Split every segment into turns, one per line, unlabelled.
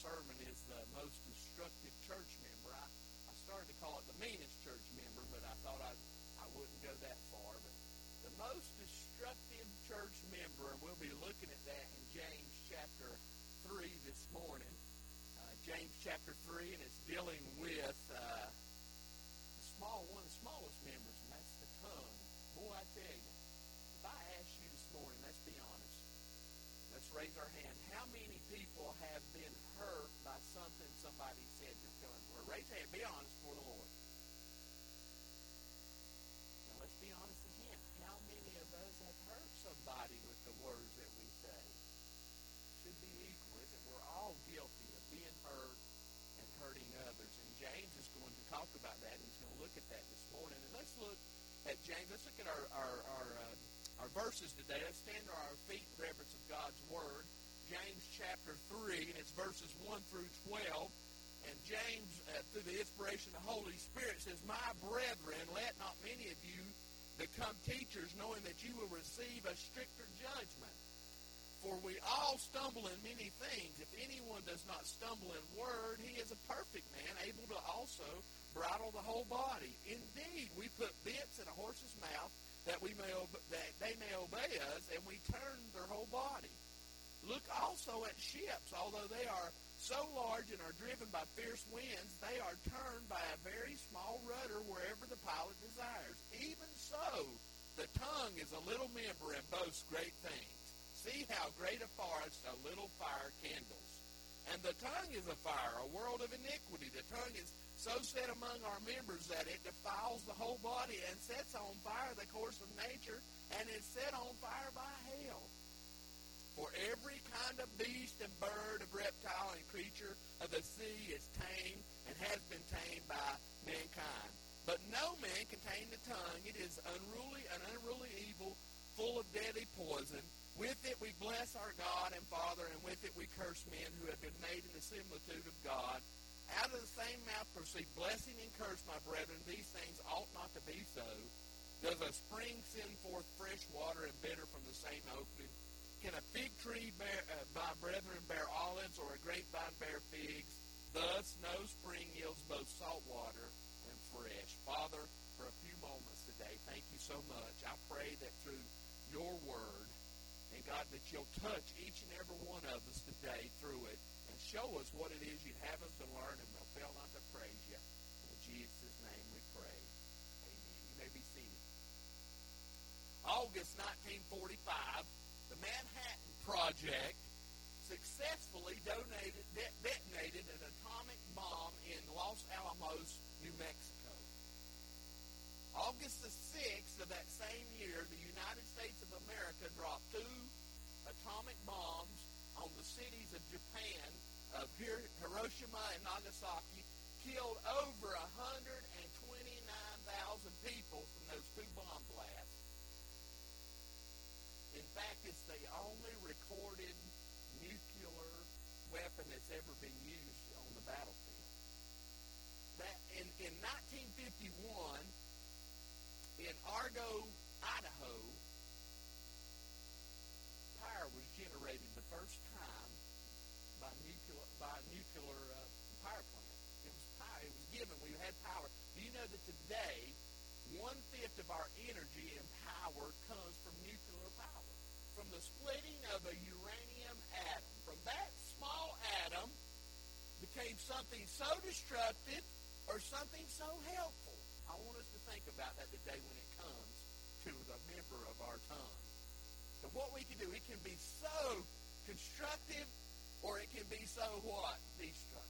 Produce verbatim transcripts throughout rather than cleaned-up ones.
sermon is the most destructive church member. I, I started to call it the meanest church member, but I thought I'd, I wouldn't go that far. But the most destructive church member, and we'll be looking at that in James chapter three this morning. Uh, James chapter three, and it's dealing with uh, the small one of the smallest members, and that's the tongue. Boy, I tell you, if I ask you this morning, let's be honest, let's raise our hand. How many people have been hurt by something somebody said to tongue? Or raise your hand, be honest for the Lord. Now let's be honest again. How many of us have hurt somebody with the words that we say? Should be equal, isn't it? We're all guilty of being hurt and hurting others. And James is going to talk about that. He's going to look at that this morning. And let's look at James. Let's look at our our our, uh, our verses today. Let's stand to our feet in reverence of God's Word. James chapter three, and it's verses one through twelve. And James, uh, through the inspiration of the Holy Spirit, says, "My brethren, let not many of you become teachers, knowing that you will receive a stricter judgment. For we all stumble in many things. If anyone does not stumble in word, he is a perfect man, able to also bridle the whole body. Indeed, we put bits in a horse's mouth that we may ob- that they may obey us, and we turn their whole body. Look also at ships. Although they are so large and are driven by fierce winds, they are turned by a very small rudder wherever the pilot desires. Even so, the tongue is a little member and boasts great things. See how great a forest a little fire kindles. And the tongue is a fire, a world of iniquity. The tongue is so set among our members that it defiles the whole body and sets on fire the course of nature, and is set on fire by hell. For every kind of beast and bird, of reptile and creature of the sea is tamed and has been tamed by mankind. But no man can tame the tongue. It is unruly, an unruly evil, full of deadly poison. With it we bless our God and Father, and with it we curse men who have been made in the similitude of God. Out of the same mouth proceed blessing and curse, my brethren. These things ought not to be so. Does a spring send forth fresh water and bitter from the same opening? Can a fig tree, bear, uh, my brethren, bear olives, or a grapevine bear figs? Thus no spring yields both salt water and fresh. Father, for a few moments today, thank you so much. I pray that through your word, and God, that you'll touch each and every one of us today through it, and show us what it is you'd have us to learn, and we'll fail not to praise you. In Jesus' name we pray. Amen. You may be seated. August nineteen forty-five, the Manhattan Project successfully donated, de- detonated an atomic bomb in Los Alamos, New Mexico. August the sixth of that same year, the United States of America dropped two atomic bombs on the cities of Japan, of Hiroshima and Nagasaki, killed over one hundred twenty-nine thousand people from those two bomb blasts. In fact, it's the only recorded nuclear weapon that's ever been used on the battlefield. That in, in nineteen fifty-one, in Argo, Idaho, power was generated the first time by nuclear by nuclear uh, power plant. It was power. It was given. We had power. Do you know that today, one fifth of our energy and power comes from nuclear power, from the splitting of a uranium atom. From that small atom became something so destructive or something so helpful. I want us to think about that today when it comes to the member of our tongue. So what we can do, it can be so constructive or it can be so what? Destructive.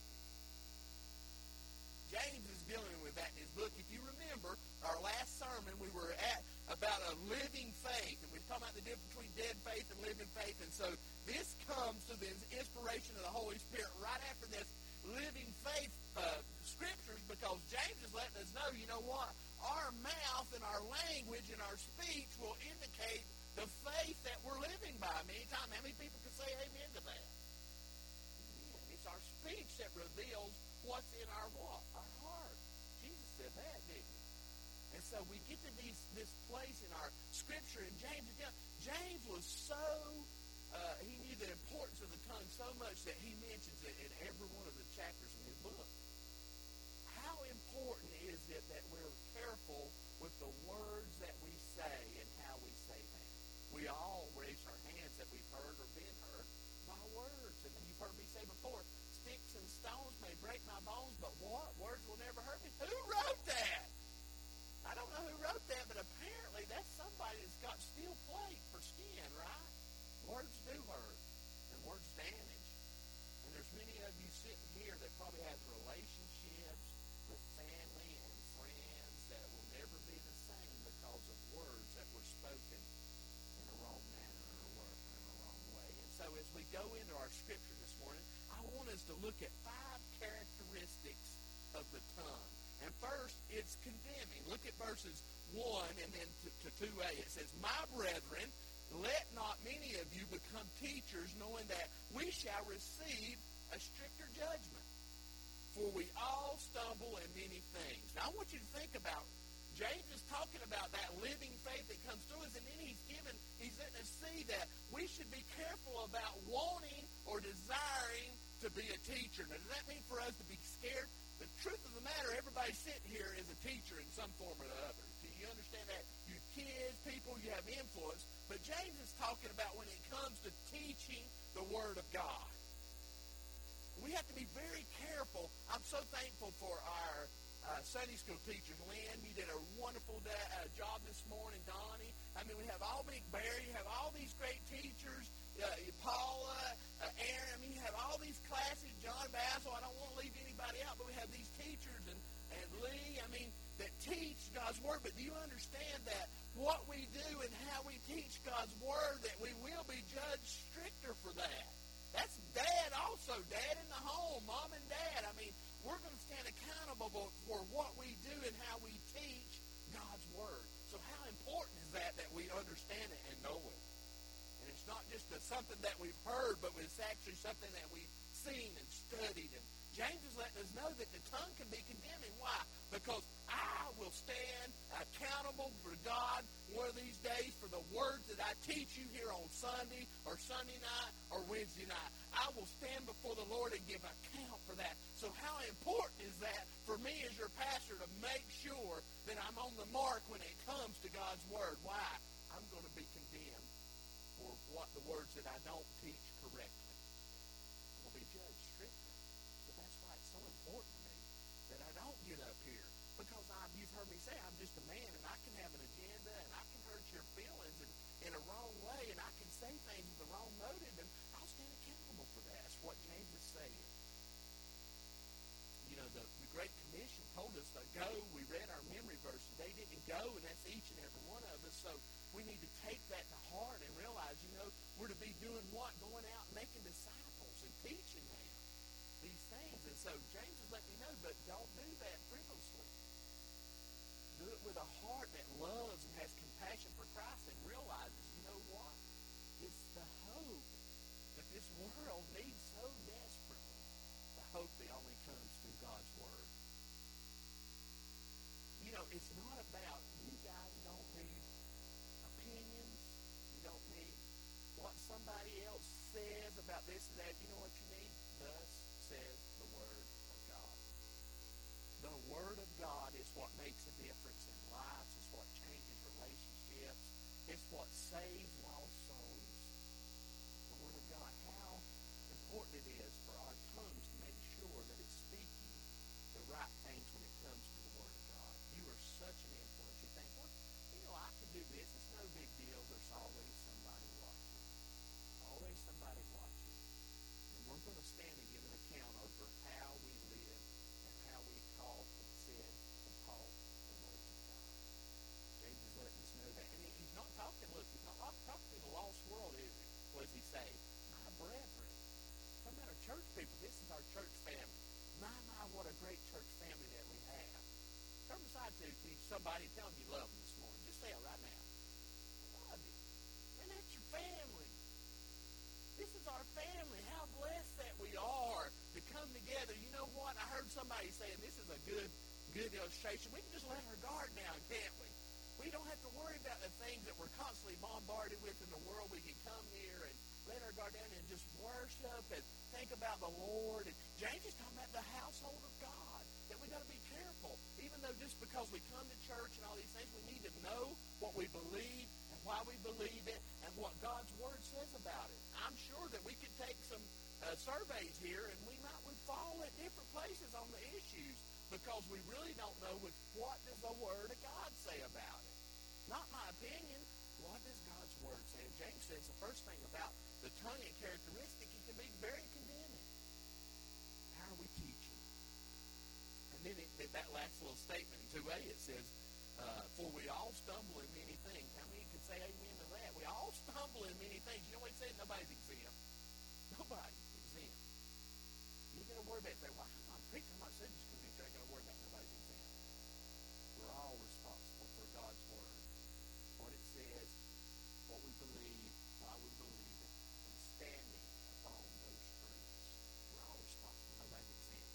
James is dealing with that in his book. If you remember, our last sermon, we were at about a living faith, and we were talking about the difference between dead faith and living faith. And so this comes to the inspiration of the Holy Spirit right after this living faith uh, scriptures, because James is letting us know, you know what? Our mouth and our language and our speech will indicate the faith that we're living by. Many times, how many people can say amen to that? Amen. It's our speech that reveals what's in our what? Our heart. Jesus said that, didn't he? And so we get to these, this place in our scripture, and James, James was so uh, he knew the importance of the tongue so much that he mentions it in every one of the chapters in his book. How important is it that we're careful with the words that we say and how we say them? We all raise our hands that we've heard or been heard by words. And you've heard me say before, sticks and stones may break my bones, but what? Words will never hurt me. Who wrote that? I don't know who wrote that, but apparently that's somebody that's got steel plate for skin, right? Words do hurt, and words damage. And there's many of you sitting here that probably have relationships with family and friends that will never be the same because of words that were spoken in a wrong manner or in a wrong way. And so as we go into our scripture this morning, I want us to look at five characteristics of the tongue. And first, it's condemning. Look at verses one and then to, to two a. It says, My brethren, let not many of you become teachers, knowing that we shall receive a stricter judgment. For we all stumble in many things. Now, I want you to think about, James is talking about that living faith that comes through us, and then he's given, he's letting us see that we should be careful about wanting or desiring to be a teacher. Now, does that mean for us to be scared? The truth of the matter, everybody sitting here is a teacher in some form or the other. Do you understand that? You kids, people, you have influence. But James is talking about when it comes to teaching the Word of God. We have to be very careful. I'm so thankful for our uh, Sunday school teachers. Lynn, you did a wonderful da- uh, job this morning. Donnie. I mean, we have Albany Barry. You have all these great teachers. Uh, Paula, uh, Aaron. I mean, you have all these classes. John Basil. I don't want to leave anybody out, but we have these teachers and, and Lee. I mean, that teach God's Word. But do you understand that what we do and how we teach God's Word, that we will be judged stricter for that? That's dad also. Dad in the home, mom and dad. I mean, we're going to stand accountable for what we do and how we teach God's Word. So how important is that, that we understand it and know it? And it's not just a, something that we've heard, but it's actually something that we've seen and studied. And James is letting us know that the tongue can be condemning. Why? Because I will stand accountable for God one of these days for the words that I teach you here on Sunday or Sunday night or Wednesday night. I will stand before the Lord and give account for that. So how important is that for me as your pastor to make sure that I'm on the mark when it comes to God's Word? Why? I'm going to be condemned for what the words that I don't teach correctly. I'm going to be judged strictly. So that's why it's so important to me that I don't get up here. Because I'm, you've heard me say I'm just a man, and I can have an agenda, and I can hurt your feelings in, in a wrong way, and I can say things with the wrong motive, and I'll stand accountable for that. That's what James is saying. You know, the, the Great Commission told us to go. We read our memory verse. They didn't go, and that's each and every one of us. So we need to take that to heart and realize, you know, we're to be doing what? Going out and making disciples and teaching them these things. And so James is letting me know, but don't do that frivolously. Do it with a heart that loves and has compassion for Christ and realizes, you know what? It's the hope that this world needs so desperately. The hope that only comes through God's Word. You know, it's not about, you guys don't need opinions. You don't need what somebody else says about this and that. You know what you need? Thus says the Word of God. The Word of God is what makes a difference in lives. It's what changes relationships. It's what saves lost souls. The Word of God. How important it is for our tongues to make sure that it's speaking the right things when it comes to the Word of God. You are such an influence. You think, well, you know, I can do this. It's no big deal. There's always somebody watching. Always somebody watching. And we're going to stand and give an account over how we live and how we talk and said and taught the words of God. James is letting us know that. And he's not talking, look, he's not talking to the lost world, is he? What does he say? My brethren. Talking about our church people. This is our church family. My, my, what a great church family that we have. Turn beside to somebody, tell them you love them this morning. Just say it right now. I love you. And that's your family. This is our family. How blessed that we are to come together. You know what? I heard somebody saying this is a good, good illustration. We can just let our guard down, can't we? We don't have to worry about the things that we're constantly bombarded with in the world. We can come here and, let our guard down and just worship and think about the Lord. And James is talking about the household of God, that we got to be careful. Even though just because we come to church and all these things, we need to know what we believe and why we believe it and what God's Word says about it. I'm sure that we could take some uh, surveys here and we might would fall at different places on the issues because we really don't know what, what does the Word of God say about it. Not my opinion. What does God's Word say? And James says the first thing about the tongue and characteristic, it can be very condemning. How are we teaching? And then it, that last little statement in two A, it says, uh, for we all stumble in many things. How many can say amen to that? We all stumble in many things. You know what he said? Nobody's exempt. Nobody's exempt. You got to worry about that. Well, I'm not preaching. I'm not saying just because you're going to worry about nobody's exempt. We're all responsible for God's Word. What it says, what we believe, why we believe it, and standing upon those truths. We're all responsible. Nobody's exempt.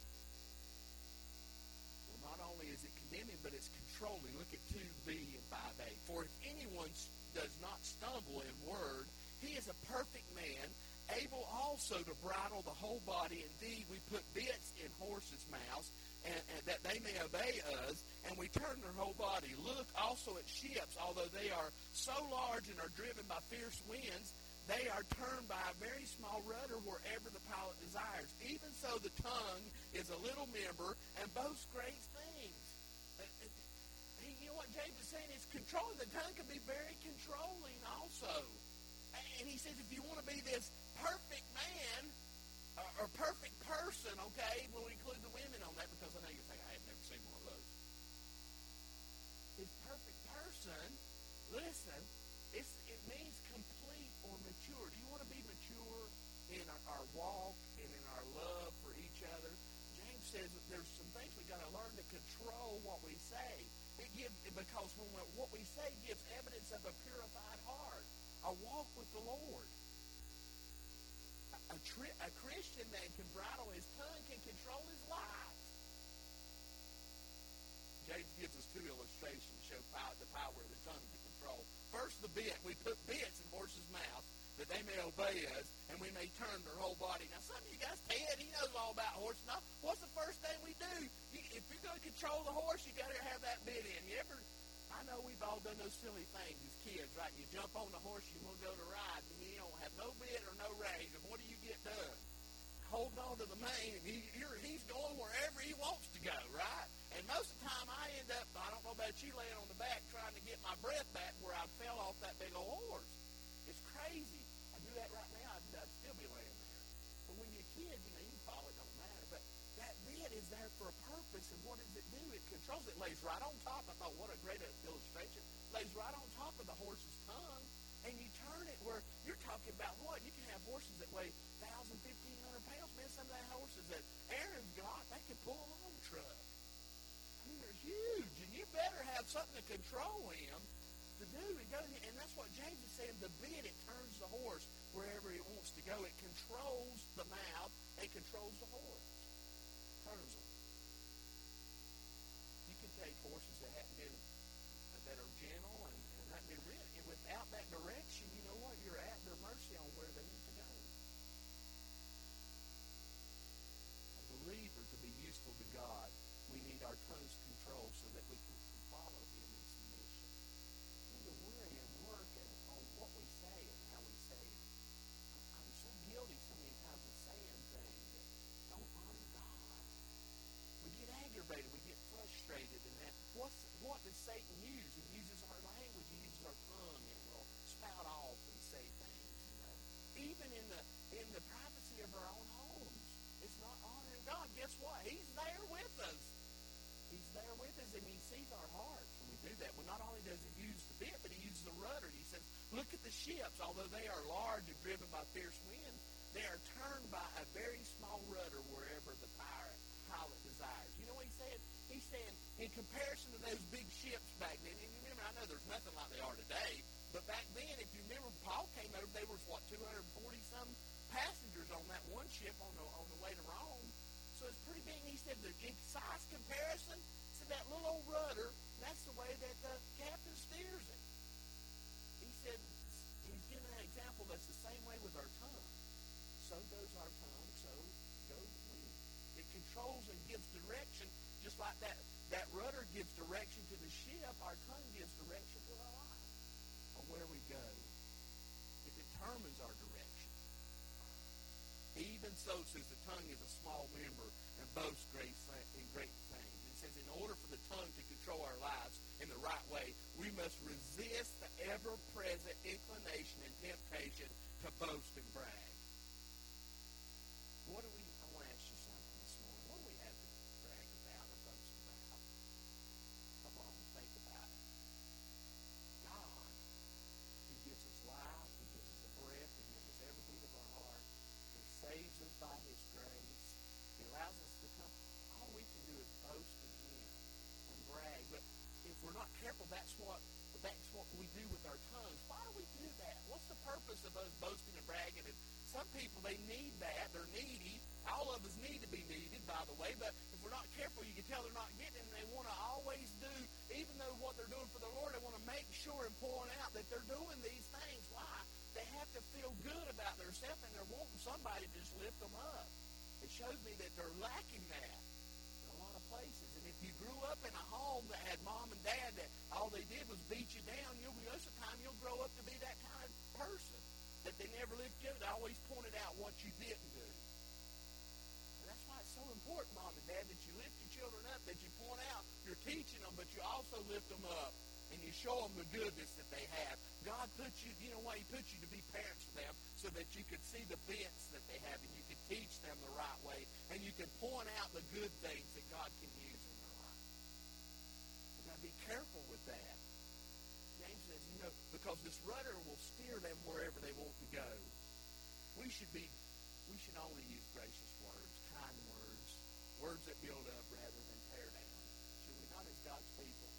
Well, not only is it condemning, but it's controlling. Look at two B and five A. For if anyone does not stumble in word, he is a perfect man, able also to bridle the whole body. Indeed, we put bits in horses' mouths, and, and that they may obey us, and we turn their whole body. Look also at ships, although they are so large and are driven by fierce winds, they are turned by a very small rudder wherever the pilot desires. Even so, the tongue is a little member and boasts great things. You know what James is saying? It's controlling. The tongue can be very controlling also. And he says if you want to be this perfect man or, or perfect person, okay, we'll include the women on that because I know you're thinking, I have never seen one of those. This perfect person, listen, it's, it means complete or mature. Do you want to be mature in our, our walk and in our love for each other? James says that there's some things we got to learn to control what we say. It gives, because when what we say gives evidence of a purified heart, a walk with the Lord. A, a, tri- a Christian man can bridle his tongue, can control his life. James gives us two illustrations to show power, the power of the tongue to control. First, the bit. We put bits in horses' mouths that they may obey us, and we may turn their whole body. Now, some of you guys, Ted, he knows all about horses. Now, what's the first thing we do? You, if you're going to control the horse, you got to have that bit in. You ever? I know we've all done those silly things as kids, right? You jump on the horse, you want to go to ride, and you don't have no bit or no reins, and what do you get done? Holding on to the mane, and he, you're, he's going wherever he wants to go, right? And most of the time I end up, I don't know about you, laying on the back trying to get my breath back where I fell off that big old horse. It's crazy. I do that right now, I'd, I'd still be laying there. But when you're kids, you know, you can fall, it don't matter. But that bit is there for a purpose, and what does it do? It controls it. Lays right on top. I thought, what a great illustration. Lays right on top of the horse's tongue, and you turn it where you're talking about what? You can have horses that weigh one thousand, fifteen hundred pounds. Man, some of the horses that Aaron's got, they can pull a long truck. I mean, they're huge, and you better have something to control him to do. And, go, and that's what James is saying. The bit, it turns the horse wherever he wants to go. It controls the mouth and controls the horse. Turns them. You can take horses that haven't been, that are gentle and, and haven't been ridden. And without that direction, you know what? You're at their mercy on where they need to go. A believer, to be useful to God, we need our tongues controlled so that we can follow him in submission. We need to worry and work on what we say and how we say it. I'm so guilty so many times of saying things that don't honor God. We get aggravated. We get frustrated. And that, what's, what does Satan use? He uses our language. He uses our tongue, and we'll spout off and say things. You know, even in the in the privacy of our own homes, it's not honoring God. Guess what? He's there with us. He's there with us, and he sees our hearts when we do that. Well, not only does he use the bit, but he uses the rudder. He says, look at the ships. Although they are large and driven by fierce winds, they are turned by a very small rudder wherever the pirate, pilot desires. You know what he's saying? He's saying, in comparison to those big ships back then, and you remember, I know there's nothing like they are today, but back then, if you remember, Paul came over, there was, what, two hundred forty-some passengers on that one ship on the on the way to Rome. So it's pretty big. He said, the in size comparison to that little old rudder, that's the way that the captain steers it. He said, he's giving an example that's the same way up, our tongue gives direction to our life, on where we go. It determines our direction. Even so, says the tongue is a small member and boasts great in great things. It says in order for the tongue to control our lives in the right way, we must resist the ever-present inclination and temptation to boast and brag. What do we, I want to ask you something this morning. What do we have to brag about or boast about? Come on, think about it. God, He gives us life, He gives us the breath, He gives us every beat of our heart. He saves us by His grace. He allows us to come. All we can do is boast in Him and brag. But if we're not careful, that's what that's what we do with our tongues. Why do we do that? What's the purpose of us boasting and bragging? And some people, they need that. They're needy. All of us need to be needed, by the way. But if we're not careful, you can tell they're not getting it. And they want to always do, even though what they're doing for the Lord, they want to make sure and point out that they're doing these things. Why? They have to feel good about themselves, and they're wanting somebody to just lift them up. It shows me that they're lacking that in a lot of places. And if you grew up in a home that had mom and dad that all they did was beat you down, you'll most of the time you'll grow up to be that kind of person. That they never lifted you up. They always pointed out what you didn't do. And that's why it's so important, Mom and Dad, that you lift your children up, that you point out, you're teaching them, but you also lift them up. And you show them the goodness that they have. God put you, you know why He put you to be parents for them, so that you could see the bents that they have, and you could teach them the right way, and you can point out the good things that God can use in their life. You've got to be careful with that. James says, you know, because this rudder will steer them wherever they want to go. We should be, we should only use gracious words, kind words, words that build up rather than tear down. Should we not, as God's people?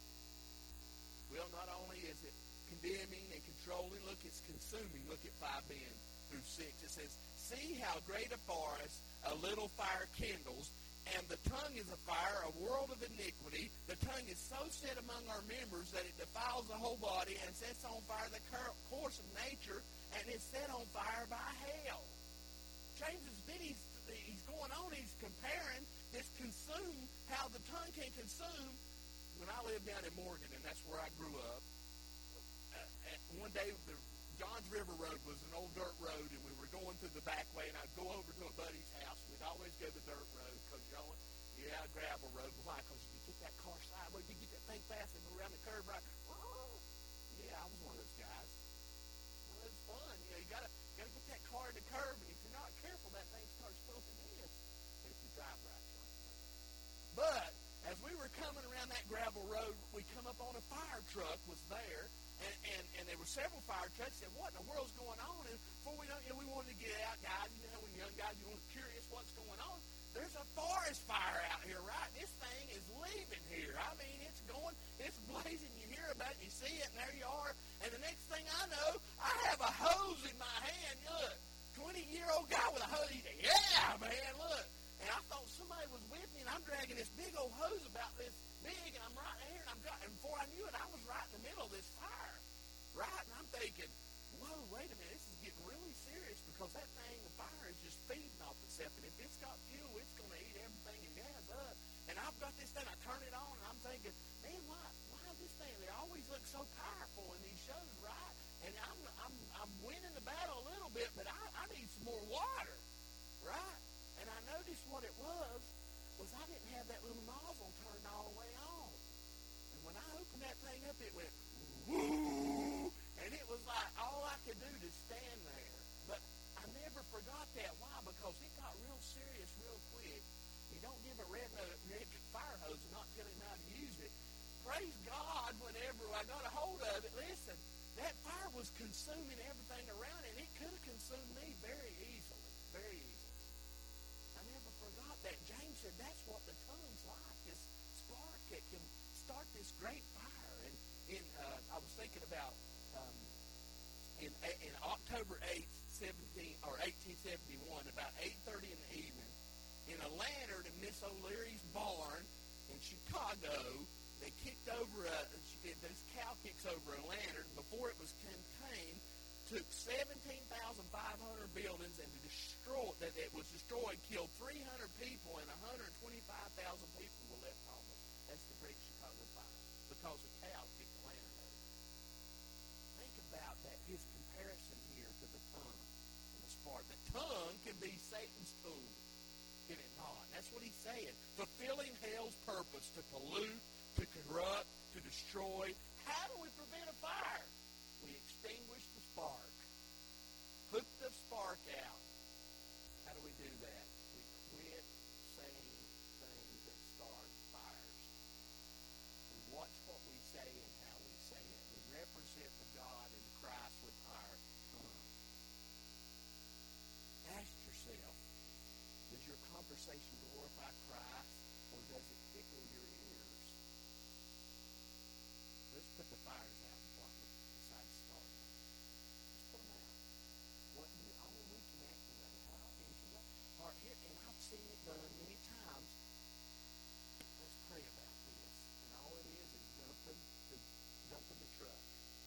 Well, not only is it condemning and controlling, look, it's consuming. Look at five ben through six. It says, see how great a forest a little fire kindles, and the tongue is a fire, a world of iniquity. The tongue is so set among our members that it defiles the whole body and sets on fire the course of nature, and is set on fire by hell. James is he's, he's going on, he's comparing this consume, how the tongue can consume. When I lived down in Morgan, and that's where I grew up, uh, one day the Johns River Road was an old dirt road, and we were going through the back way, and I'd go over to a buddy's house. We'd always go the dirt road because you know, you're out gravel road. Why? Because you get that car sideways, you get that thing fast and go around the curve right. Yeah, I was one of those guys. Well, it was fun. You know, you gotta gotta get that car in the curve, and if you're not careful, that thing starts pumping in. If you drive right, but as we were coming around that gravel road, we come up on a fire truck was there, and, and, and there were several fire trucks. Said, what in the world's going on? And before we know, you know, we wanted to get out, guys. You know, when young guys, you want curious what's going on. There's a forest fire out here, right? This thing is leaving here. I mean, it's going, it's blazing. You hear about it, you see it, and there you are. And the next thing I know, I have a hose in my hand. Look, twenty-year-old guy with a hose. He said, yeah, man, look. And I thought somebody was with me, and I'm dragging this big old hose about this big, and I'm right here, and I'm got, and before I knew it, I was right in the middle of this fire, right? And I'm thinking, whoa, wait a minute, this is getting really serious because that thing, the fire is just feeding off itself, and if it's got fuel, it's going to eat everything and gas up. And I've got this thing, I turn it on, and I'm thinking, man, why, why is this thing? They always look so powerful in these shows, right? And I'm, I'm, I'm winning the battle a little bit, but I, I need some more water, right? And I noticed what it was, was I didn't have that little nozzle turned all the way on. And when I opened that thing up, it went, woo! And it was like all I could do to stand there. But I never forgot that. Why? Because it got real serious real quick. You don't give a red, red fire hose and not tell him how to use it. Praise God, whenever I got a hold of it, listen, that fire was consuming everything around it. It could have consumed me very easily, very easily. I never forgot that. James said that's what the tongue's like, this spark that can start this great fire. And in, uh, I was thinking about um, in, in October eighth, seventeen or eighteen seventy-one, about eight thirty in the evening, in a lantern in Miss O'Leary's barn in Chicago, they kicked over a, this cow kicks over a lantern before it was contained, took seventeen thousand five hundred buildings and destroyed, that it was destroyed, killed three hundred people, and one hundred twenty-five thousand people were left homeless. That's the Great Chicago Fire. Because tongue can be Satan's tool. Can it not? That's what he's saying. Fulfilling hell's purpose to pollute, to corrupt, to destroy. How do we prevent a fire? We extinguish the spark. Put the spark out. How do we do that? We quit saying things that start fires. We watch what we say and how we say it. We represent the God and Christ with our tongue. Ask yourself, does your conversation glorify Christ, or does it tickle your ears? Let's put the fires out before we decide to start them. Let's put them out. What you, only we can activate how things are here, and I've seen it done many times. Let's pray about this. And all it is is dumping the, dumping the truck.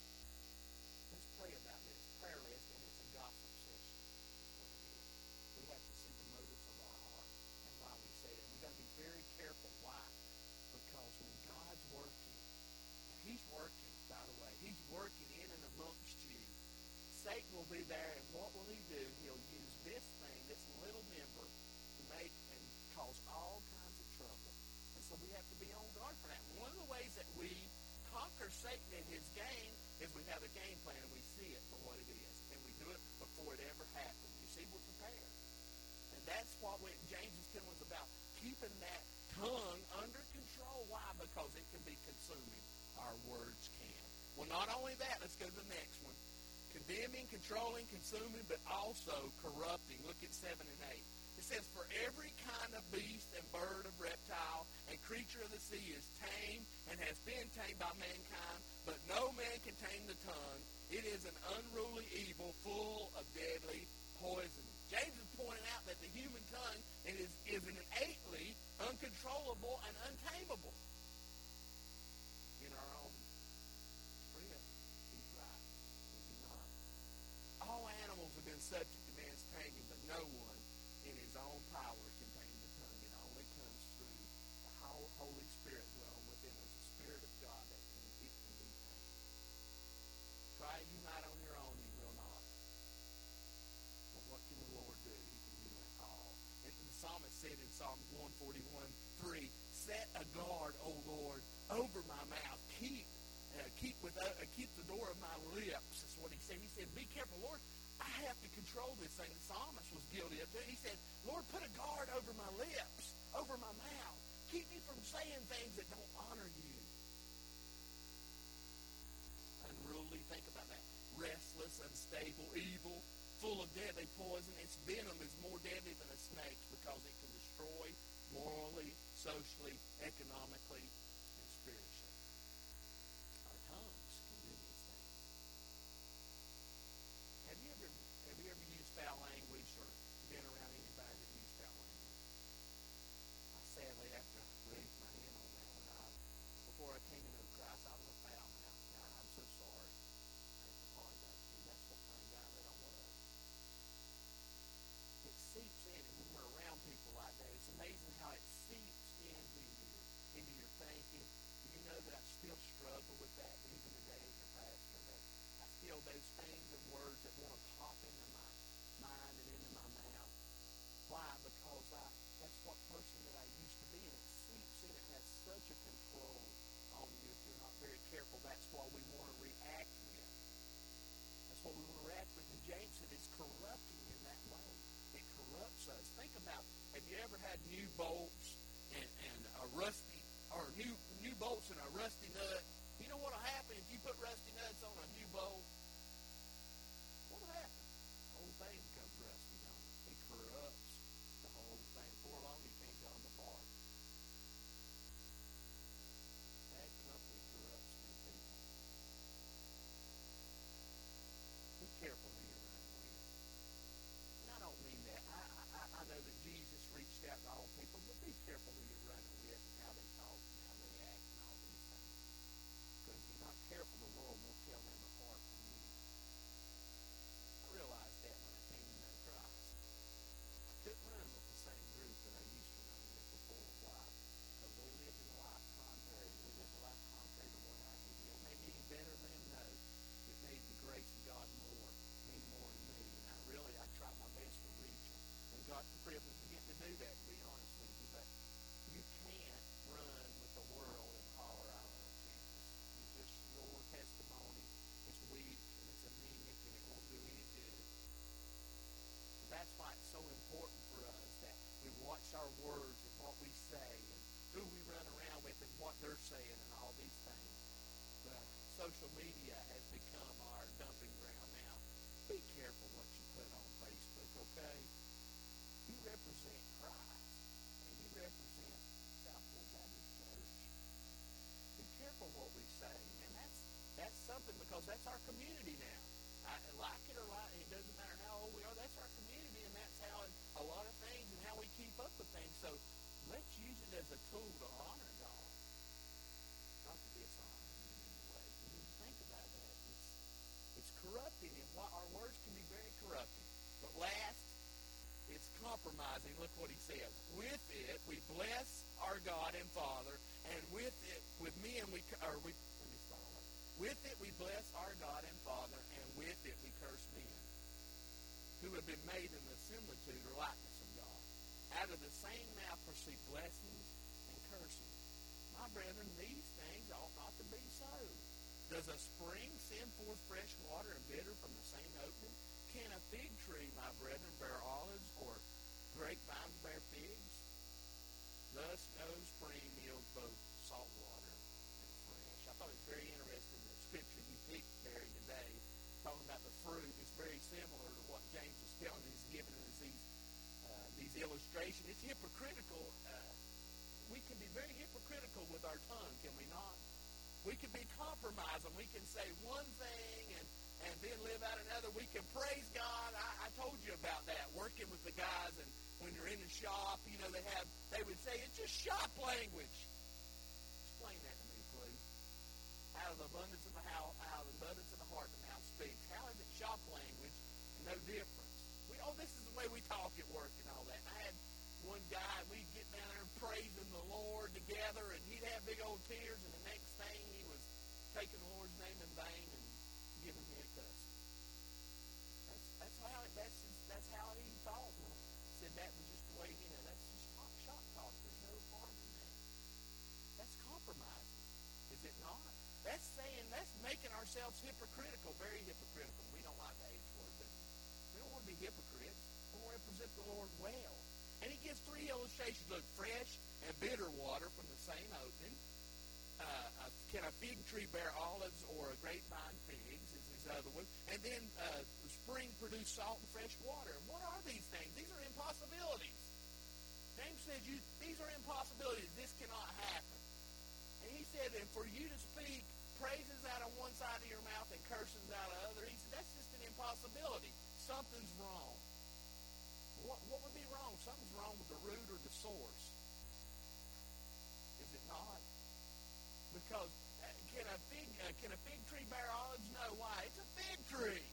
Let's pray about this. Prayer list, and it's a gossip session. That's what it is. We have to see the motives of our heart and why we say it. We've got to be very careful. Why? Because when God's working, and he's working, by the way, he's working in and amongst you. Satan will be there, and what will he do? He'll use this thing, this little member, to make and cause all kinds of trouble. And so we have to be on guard for that. One of the ways that we conquer Satan in his game is we have a game plan and we see it for what it is. And we do it before it ever happens. You see, we're prepared. And that's what we, James ten was about, keeping that tongue under control. Why? Because it can be consuming. Our words can. Well, not only that, let's go to the next one. Condemning, controlling, consuming, but also corrupting. Look at seven and eight. It says, for every kind of beast and bird of reptile and creature of the sea is tamed and has been tamed by mankind, but no man can tame the tongue. It is an unruly evil full of deadly poison. James is pointing out that the human tongue is, is innately uncontrollable and untamable. In our own script, he's right. Is he not? All animals have been subject to man's taming, but no one in his own power can tame the tongue. It only comes through the Holy Spirit dwelling within us, the Spirit of God that can, it can be tamed. Try as you might on your own, you will not. But what can the Lord do? He can do it all. And the psalmist said in Psalm one forty-one three, set a guard, O Lord, over my mouth. Keep uh, keep with uh, keep the door of my lips. That's what he said. He said, be careful, Lord. I have to control this thing. The psalmist was guilty of it. He said, Lord, put a guard over my lips, over my mouth. Keep me from saying things that don't honor you. Unruly, think about that. Restless, unstable, evil, full of deadly poison. Its venom is more deadly than a snake's because it can destroy morally, socially, economically, and spiritually. Our tongues can do these things. Have you ever have you ever used foul language or been around anybody that used foul language? I sadly have to raise my hand on that one. I, before I came to know Christ, I was a foul mouth guy. I'm so sorry. I have to apologize to you. That's what kind of guy that I was. It seeps in, and when we're around people like that, it's amazing how it seeps into you, into your thinking. Do you know that I still struggle with that even today as your pastor? That I still, those things and words that want to pop into my mind and into my mouth. Why? Because I, that's what person that I used to be, and it seeps in. It has such a control on you if you're not very careful. That's what we want to react with. That's what we want to react with. And James said it's corrupting in that way. It corrupts us. Think about, have you ever had new bolts and, and a rusty, or new new bolts and a rusty nut? You know what will happen if you put rusty nuts on a new bolt? What will happen? The whole thing becomes rusty, don't it? It corrupts the whole thing. Before long, you can't tell them apart. Bad company corrupts good people. Be careful who you're running with. And I don't mean that. I, I, I know that Jesus reached out to all people, but be careful who you're running with and how they talk and how they act and all these things. social media has become our dumping ground now. Be careful what you put on Facebook, okay? You represent Christ, and you represent Southport Baptist Church. Be careful what we say, and that's that's something because that's our community now. I, like it or like it doesn't matter how old we are. That's our community, and that's how it, a lot of things and how we keep up with things. So let's use it as a tool to honor God, not to dishonor Him in any way. You need to think about that. It's it's corrupting, and what our words can be very corrupting. But last, it's compromising. Look what he says. With it, we bless our God and Father, and with it, with me and we, or we, let me start over. With it, we bless our God and Father, and with it, we curse men, who have been made in the similitude or likeness of God. Out of the same mouth proceed blessings and cursing. My brethren, these things ought not to be so. Does a spring send forth fresh water and bitter from the same opening? Can a fig tree, my brethren, bear olives, or grapevines bear figs? Thus no spring yields both salt water and fresh. I thought it was very interesting, the scripture you picked there today, talking about the fruit, is very similar to what James is telling us. He's giving us these, uh, these illustrations. It's hypocritical. Uh, we can be very hypocritical with our tongue, can we not? We can be compromising. We can say one thing and, and then live out another. We can praise God. I, I told you about that, working with the guys, and when you're in the shop, you know, they have, they would say, it's just shop language. Explain that to me, please. Out of the abundance of the house, out of the abundance of the heart, the mouth speaks. How is it shop language and no difference? We, oh, this is the way we talk at work and all that. And I had one guy, we'd get down there and praising the Lord together, and he'd have big old tears, and the next thing he was taking the Lord's name in vain and giving me a cuss. That's that's how it, that's just, that's how he thought. He said that was just the way, you know, that's just talk, shop talk. There's no harm in that. That's compromising, is it not? That's saying, that's making ourselves hypocritical, very hypocritical. We don't like the H word, but we don't want to be hypocrites. We want to represent the Lord well. And he gives three illustrations. Look, fresh and bitter water from the same opening. Uh, uh, can a fig tree bear olives or a grapevine figs is his other one. And then uh, the spring produce salt and fresh water. And what are these things? These are impossibilities. James says you, these are impossibilities. This cannot happen. And he said, and for you to speak praises out of one side of your mouth and curses out of the other, he said, that's just an impossibility. Something's wrong. What, what would be wrong? Something's wrong with the root or the source. Is it not? Because uh, can a fig uh, can a fig tree bear olives? No. Why? It's a fig tree.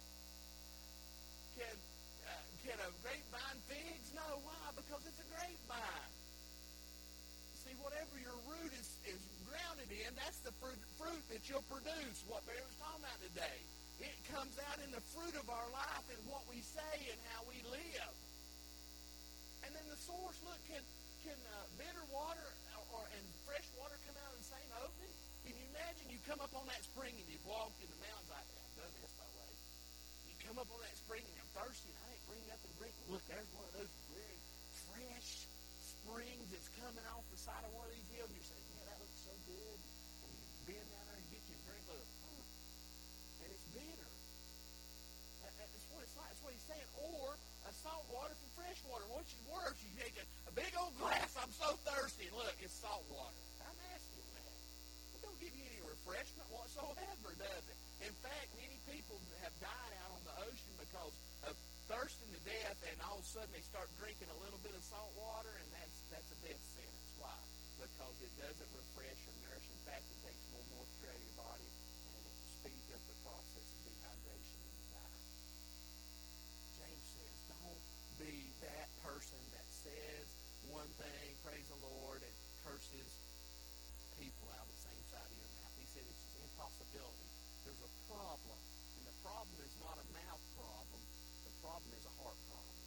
Can uh, can a grapevine figs? No. Why? Because it's a grapevine. See, whatever your root is, is grounded in, that's the fruit, fruit that you'll produce. What Barry was talking about today. It comes out in the fruit of our life and what we say and how we live. And then the source, look, can can uh, bitter water or, or and fresh water come out in the same opening? Can you imagine you come up on that spring and you've walked in the mountains? I, I've done this, by the way. You come up on that spring and you're thirsty and I ain't bring nothing to drink. Look, there's one of those very fresh springs that's coming off the side of one of these hills. And you're saying, yeah, that looks so good. And you bend down there and get you a drink. Look, and it's bitter. That's what it's like. That's what he's saying. Or a salt water from fresh water. Which is worse? You take a, a big old glass. I'm so thirsty. And look, it's salt water. How nasty is that? It don't give you any refreshment whatsoever, does it? In fact, many people have died out on the ocean because of thirsting to death, and all of a sudden they start drinking a little bit of salt water, and that's that's a death sentence. Why? Because it doesn't refresh or nourish. In fact, it takes more moisture out of your body, and it speeds up the process of dehydration and you die. James says, don't be that person that says one thing, praise the Lord, and curses people out of the same side of your mouth. He said it's an impossibility. There's a problem, and the problem is not a mouth problem. The problem is a heart problem.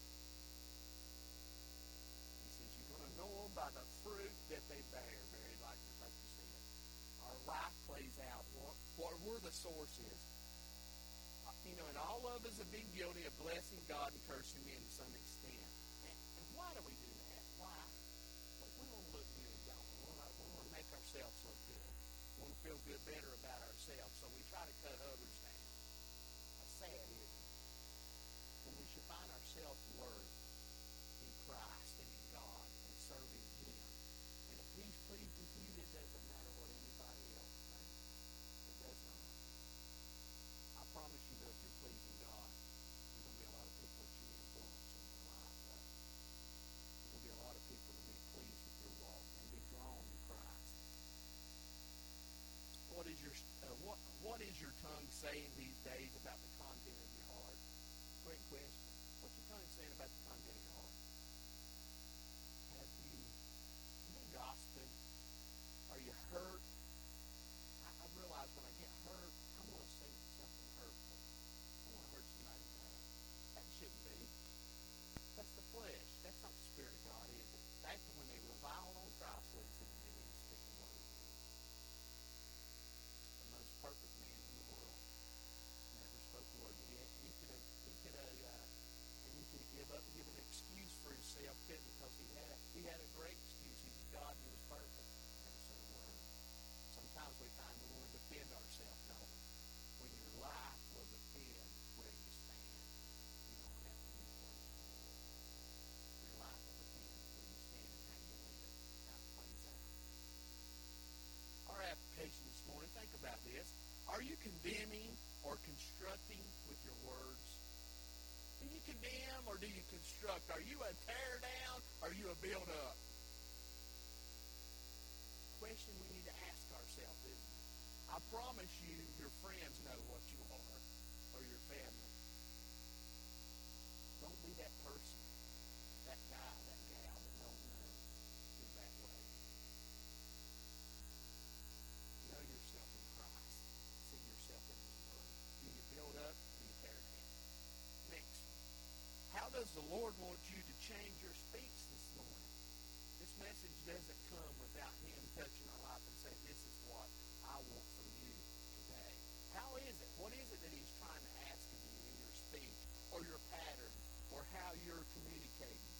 He says you're going to know them by the fruit that they bear, very like, like you said. Our life plays out what, what where the source is. You know, and all of us have been guilty of blessing God and cursing men to some extent. And, and why do we do that? Why? Well, we want to look good, don't we? We want to, we want to make ourselves look good. We want to feel good, better about ourselves. So we self-worth in Christ and in God and serving Him. And if He's pleased with you, it doesn't matter what anybody else thinks. It does not. I promise you that if you're pleasing God, there's going to be a lot of people that you influence in your life. Though. There's going to be a lot of people that will be pleased with your walk and be drawn to Christ. What is your uh, what what is your tongue saying these days about the content of your heart? Great question. What's your tongue saying about the content of your heart? Have you, you been gossiping? Are you hurt? I, I realize when I get hurt, I want to say something hurtful. I want to hurt somebody bad. That shouldn't be. That's the flesh. That's not the Spirit of God, is it? That's when they revile on Christ, what He said to do, He speak the word. The most perfect man in the world never spoke a word. He, he could have, he could have, uh, and he could give up and give an excuse for himself, couldn't he? Because he had, he had a great excuse. He was God. He was perfect. Never said a word. Sometimes we find we want to defend ourselves, don't we? When your life will depend where you stand, you don't have to use words for it. Your life will depend where you stand and how you live, how it plays out. Our application this morning, think about this. Are you condemning or constructing with your words? Do you condemn or do you construct? Are you a tear down or are you a build up? Question we need to ask ourselves, isn't it? I promise you, your friends know what you are, or your family. Don't be that person, that guy, that gal that don't know you're that way. Know yourself in Christ. See yourself in His Word. Do you build up? Do you tear down? Next, how does the Lord want you to change your speech this morning? This message doesn't come without Him touching our life and saying, this is what I want from you today. How is it? What is it that He's trying to ask of you in your speech or your pattern or how you're communicating?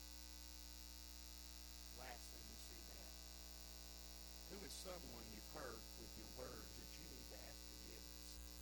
Lastly, you see that. Who is someone you've hurt with your words that you need to ask forgiveness?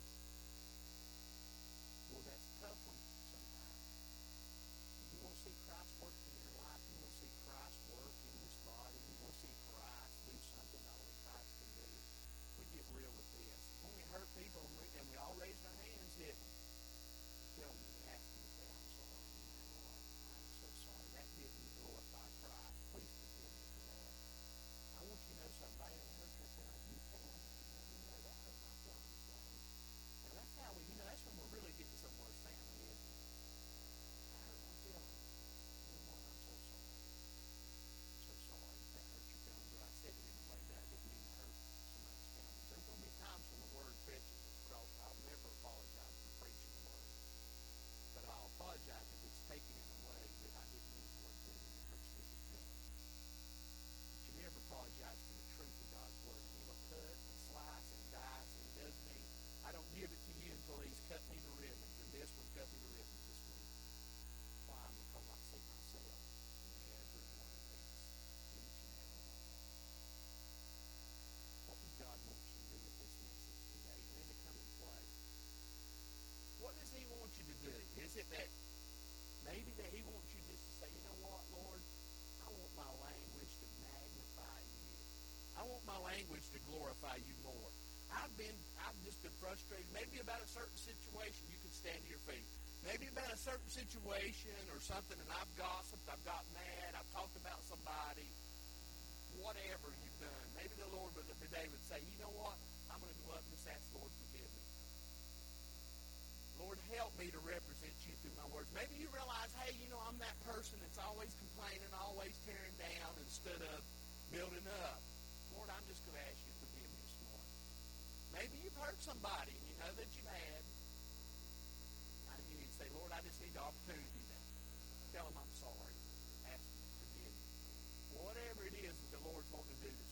Well, that's a tough one sometimes. You want to see Christ work in your life. You want to see Christ work in this body. You want to see Christ do something only Christ can do. We get real with this. When we hurt people, and we, and we all raised our hands, didn't we? Tell them to ask them to say, I'm sorry. You know what? I'm so sorry. That didn't glorify Christ. Please forgive me for that. I want you to know something. I haven't hurt your feelings. You tell me. You know, that hurt my feelings, Dave. And that's how we, you know, that's when we're really getting somewhere as family, isn't it? I hurt my feelings. You know what? I'm so sorry. I'm so sorry if that hurt your feelings, or I said it in a way that I didn't mean to hurt somebody's feelings. There's going to be times when the word touches us across. I'll never apologize for preaching the word. But I'll apologize if it's taken in a way that I didn't mean for it to, and it hurts people's feelings. But you never apologize for the truth of God's word. And He'll cut and slice and dice, and He does me. I don't give it to you until He's cut me to ribbons, and this one cut me to ribbons this week. Why? Because I see myself in every one of these, each and every one of them. What does God want you to do with this message today? When to come and play? What does He want you to do? Is it that maybe that He wants you just to say, you know what, Lord? I want my language to magnify you. I want my language to glorify you more. I've been, I've just been frustrated. Maybe about a certain situation. You can stand to your feet. Maybe about a certain situation or something, and I've gossiped, I've got mad, I've talked about somebody. Whatever you've done. Maybe the Lord would, today would say, you know what? I'm going to go up and just ask the Lord, forgive me. Lord, help me to represent you through my words. Maybe you realize, hey, you know, I'm that person that's always complaining, always tearing down instead of building up. Lord, I'm just going to ask you to forgive me this morning. Maybe you've hurt somebody and you know that you had. I need to say, Lord, I just need the opportunity to tell them I'm sorry. Ask them to forgive me. Whatever it is that the Lord's wanting to do